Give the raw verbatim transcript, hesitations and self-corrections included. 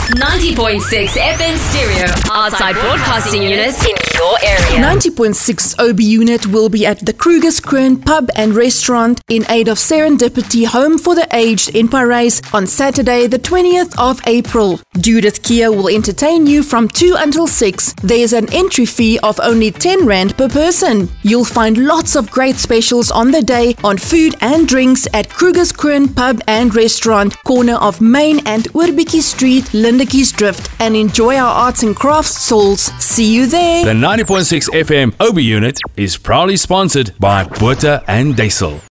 ninety point six F M stereo, outside broadcasting units in your area. ninety point six O B unit will be at the Kruger's Kroon Pub and Restaurant in aid of Serendipity Home for the Aged in Parys on Saturday the twentieth of April. Judith Kia will entertain you from two until six. There is an entry fee of only ten rand per person. You'll find lots of great specials on the day on food and drinks at Kruger's Kroon Pub and Restaurant, corner of Main and Urbiki Street, Lindekiesdrift, and enjoy our arts and crafts stalls. See you there. The ninety point six F M O B unit is proudly sponsored by Botha and Diesel.